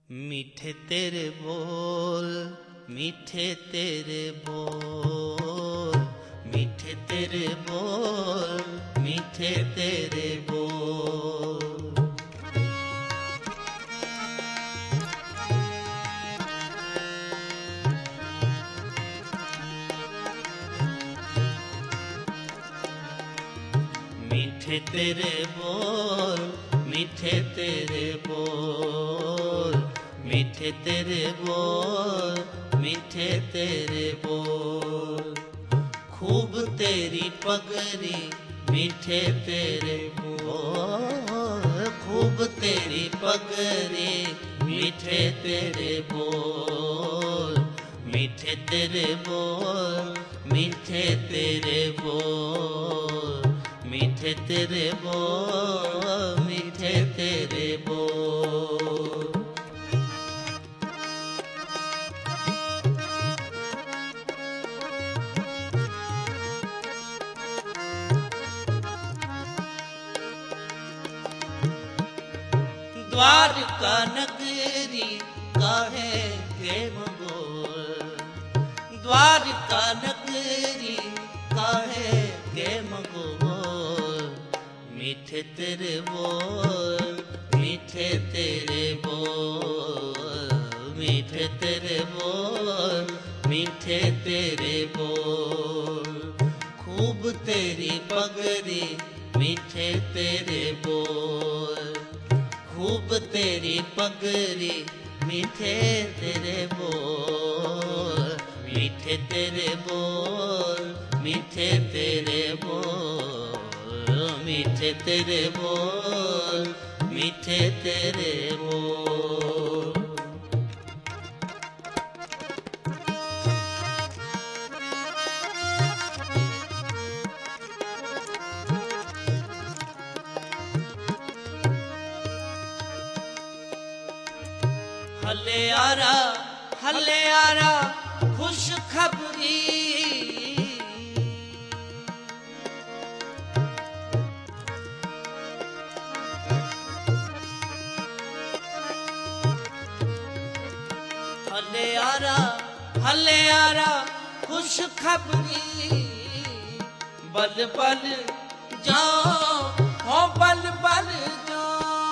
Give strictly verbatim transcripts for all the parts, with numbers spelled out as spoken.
मीठे तेरे बोल, मीठे तेरे बोल, मीठे तेरे बोल, मीठे तेरे बोल। मीठे तेरे बोल, मीठे तेरे बोल, मीठे तेरे बोल, मीठे तेरे बोल। खूब तेरी पगड़ी, मीठे तेरे बोल, खूब तेरी पगड़ी, मीठे तेरे बोल, मीठे तेरे बोल, मीठे तेरे बोल, मीठे तेरे बोल, मीठे तेरे बोल। द्वारका नगरी काहे के मगोल, द्वारका नगरी काहे के मगोल। मीठे तेरे बोल, मीठे तेरे बोल, मीठे तेरे बोल, मीठे तेरे बोल। खूब तेरी पगड़ी, मीठे तेरे बोल, खूब तेरी पगड़ी, मीठे तेरे बोल, मीठे तेरे बोल, मीठे तेरे बोल, मीठे तेरे बोल, मीठे तेरे बोल। हले आरा, हले आरा खुश खबरी, हले आरा, हले आरा खुश खबरी। बल बल जाओ हो बल बल जाओ,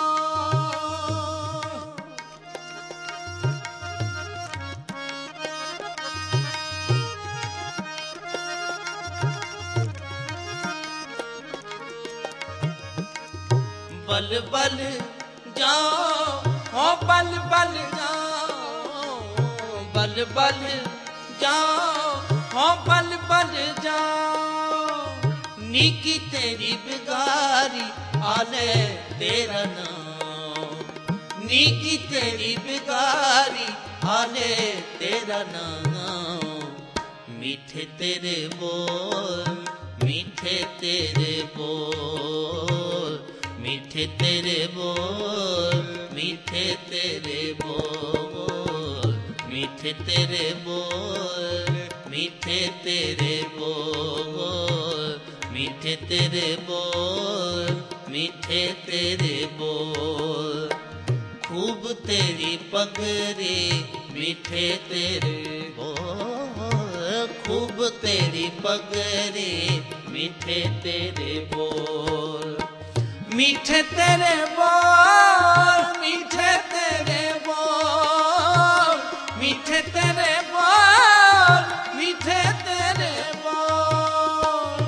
बल बल जाओ हो बल बल जाओ, बल बल जाओ हो बल बल जाओ। नीकी तेरी बिगारी आले तेरा नाम, नीकी तेरी बिगारी आले तेरा नाम। मीठे तेरे बोल, मीठे तेरे बोल, मीठे तेरे बोल, मीठे तेरे बोल, मीठे तेरे बोल, मीठे तेरे बोल, मीठे तेरे बोल, मीठे तेरे बोल। खूब तेरी पगड़ी, मीठे तेरे बोल, खूब तेरी पगड़ी, मीठे तेरे बोल। मीठे तेरे बोल, मीठे तेरे बोल, मीठे तेरे बोल, मीठे तेरे बोल।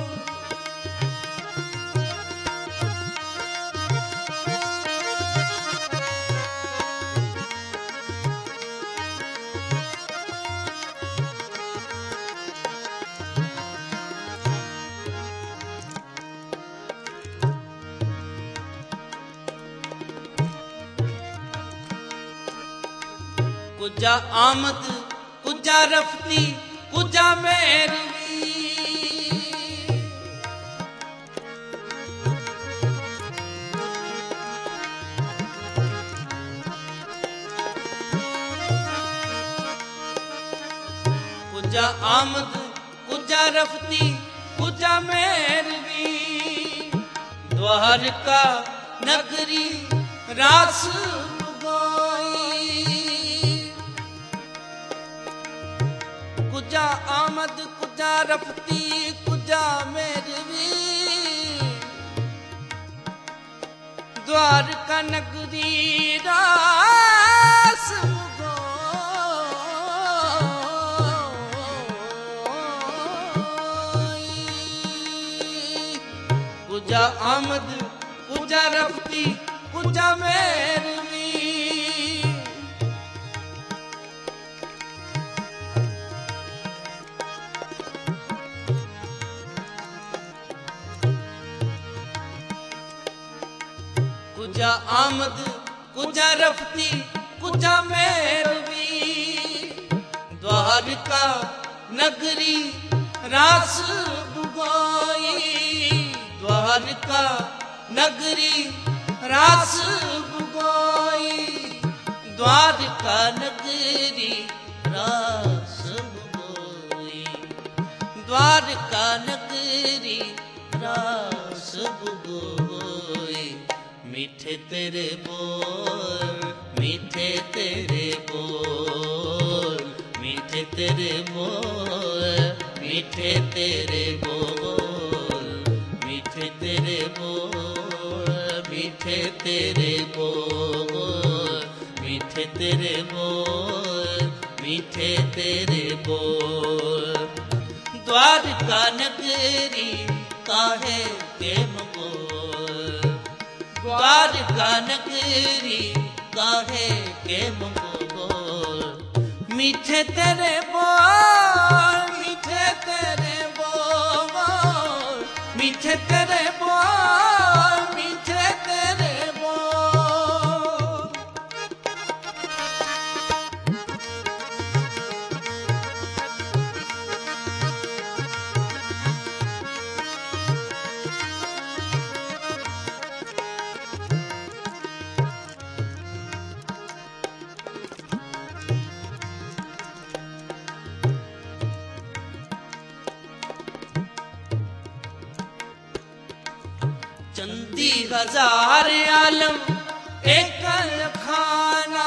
कुजा आमद, कुजा रफ्ती, कुजा मेरवी, कुजा आमद, कुजा रफ्ती, कुजा मेरवी। द्वारका नगरी रास गाई, रफती कुजा मेरवी द्वारका नगरी रास कुजा आमद कुजा रफती कुजा मेरवी कुजा आमद कुजा रफती कुजा मेरवी द्वारका नगरी रास बुगाई द्वारका नगरी रास बुगाई द्वारका नगरी रास बुगाई द्वारका नगरी रास बुगाई मीठे तेरे बोल मीठे तेरे बोल मीठे तेरे बोल मीठे तेरे बोल मीठे तेरे बोल मीठे तेरे बोल मीठे तेरे बोल मीठे तेरे बोल द्वारका नगरी काहे के बोल द्वारका नगरी काहे के बोल मीठे तेरे बोल मीठे तेरे बोल मीठे तेरे बोल मीठे तेरे बोल चंदी हजार आलम एक खाना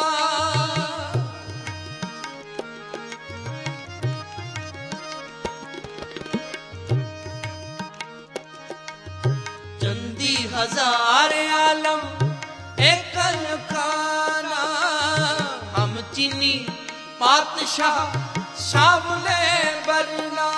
चंदी हजार आलम एक खाना हम चीनी पातशाह सावले बरना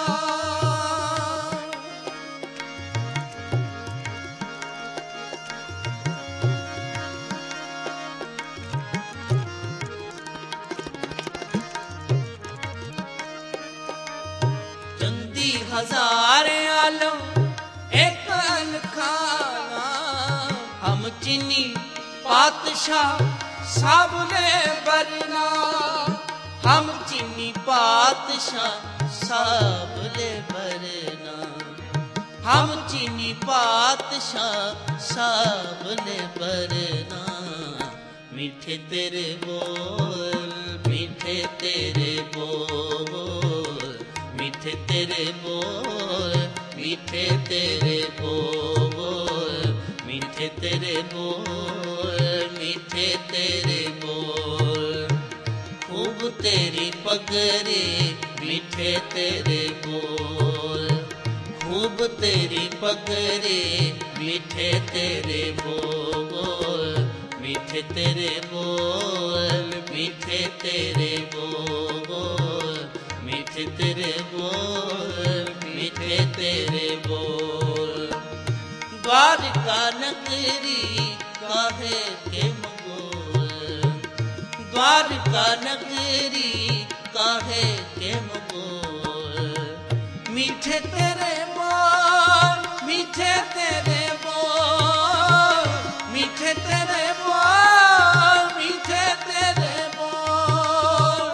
हजार आलम एक खाना हम चीनी पातशाह साबले बरना हम चीनी पातशाह साबले बरना हम चीनी पातशाह साबले बरना मीठे तेरे बोल मीठे तेरे बोल मीठे तेरे बोल मीठे तेरे बोल मीठे तेरे बोल मीठे तेरे बोल खूब तेरी पगड़ी मीठे तेरे बोल खूब तेरी पगड़ी मीठे तेरे बोल मीठे तेरे बोल मीठे तेरे बोल मीठे तेरे बोल मीठे तेरे बोल द्वारका नगरी काहे के मगोल द्वारका नगरी काहे के मगोल मीठे तेरे बोल मीठे तेरे बोल मीठे तेरे बोल मीठे तेरे बोल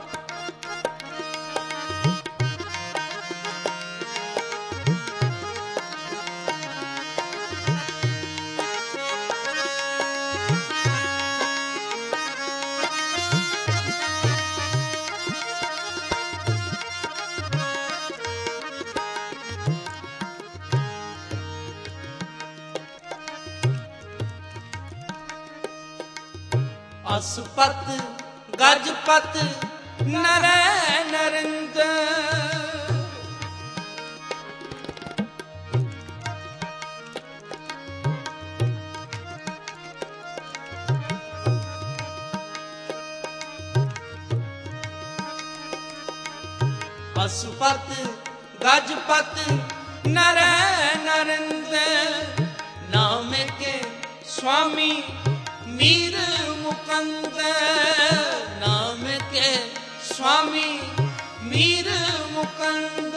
असपत गजपत नरै नरिंद असुपत गजपत नर नरिंद नाम के स्वामी मीर मुकंद नाम के स्वामी मीर मुकंद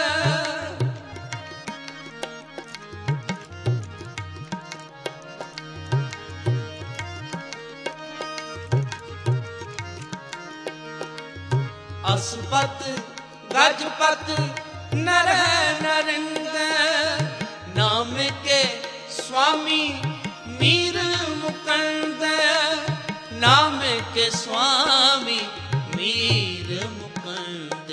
असुपत गजपत नर नरिंद नाम के स्वामी मीर मुकंद नाम के स्वामी मीर मुकंद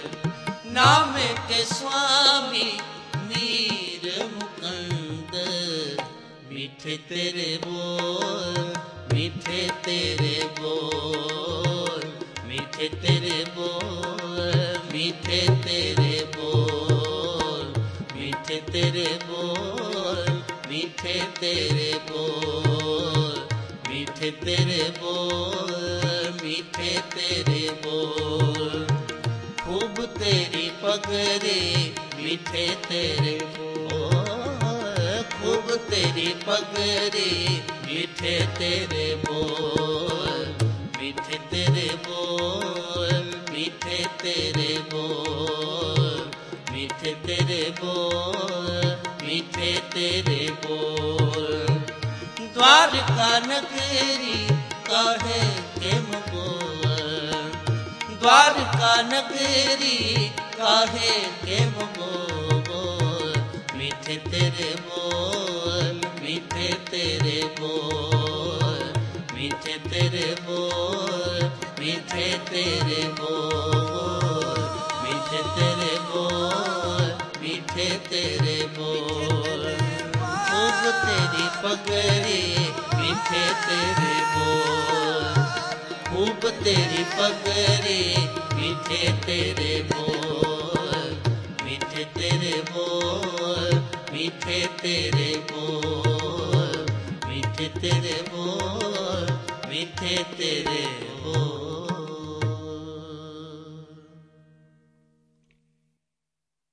नाम के स्वामी मीर मुकंद मीठे तेरे बोल मीठे तेरे बोल मीठे तेरे बोल मीठे तेरे बोल मीठे तेरे बोल मीठे तेरे बोल मीठे तेरे बोल मीठे तेरे बोल खूब तेरी पगड़ी मीठे तेरे बोल खूब तेरी पगड़ी मीठे तेरे बोल मीठे तेरे बोल मीठे तेरे बोल मीठे तेरे बोल मीठे तेरे बोल द्वारका नगरी काहे के बोल द्वारका नगरी काहे के बोल मीठे तेरे बोल मीठे तेरे बोल मीठे तेरे बोल मीठे तेरे बोल मीठे तेरे बोल मीठे तेरे बोल खूब तेरी पगड़ी मीठे तेरे बोल खूब तेरी पगड़ी मीठे तेरे बोल मीठे तेरे बोल मीठे तेरे बोल मीठे तेरे बोल मीठे तेरे बोल।